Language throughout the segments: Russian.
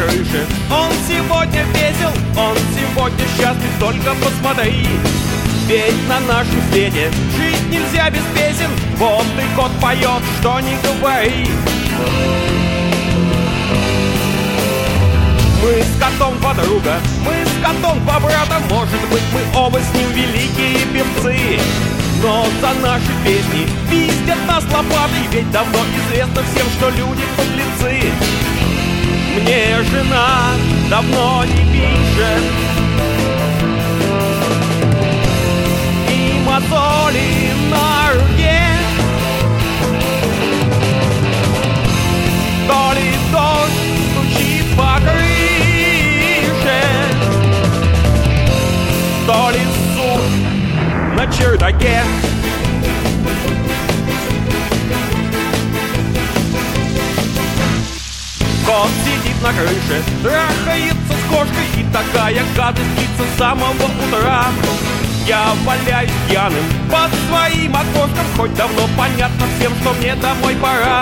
крыше. Он сегодня весел, он сегодня счастлив, только посмотри. Ведь на нашем свете жить нельзя без песен. Вот и кот поет, что не говори. Мы с котом подруга, мы с котом по брата. Может быть, мы оба с ним великие певцы. Но за наши песни пиздят нас лопатой. Ведь давно известно всем, что люди подлецы. Мне жена давно не пишет, и мозоли на руке. То ли дождь стучит по крыше, то ли суд на чердаке. Кот сидит на крыше, трахается с кошкой, и такая гадость длится с самого утра. Я валяюсь пьяным под своим окошком, хоть давно понятно всем, что мне домой пора.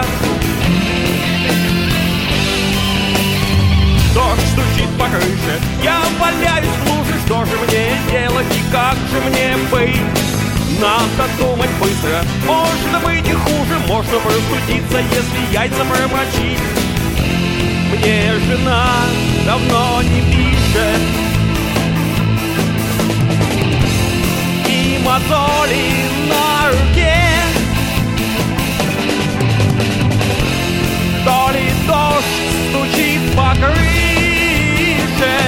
Дождь стучит по крыше, я валяюсь в луже. Что же мне делать и как же мне быть? Надо думать быстро, может быть и хуже. Можно простудиться, если яйца промочить. Мне жена давно не пишет, и мозоли на руке. То ли дождь стучит по крыше,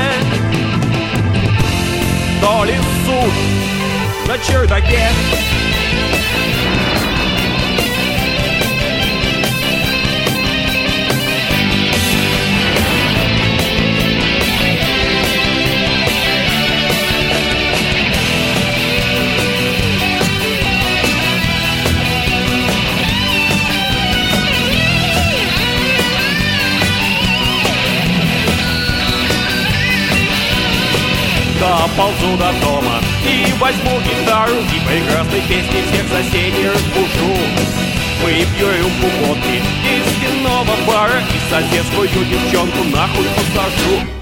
то ли суд на чердаке. Доползу до дома и возьму гитару, и прекрасной песни всех соседей разбужу. Выпью рюмку водки из винного бара, и соседскую девчонку нахуй посажу.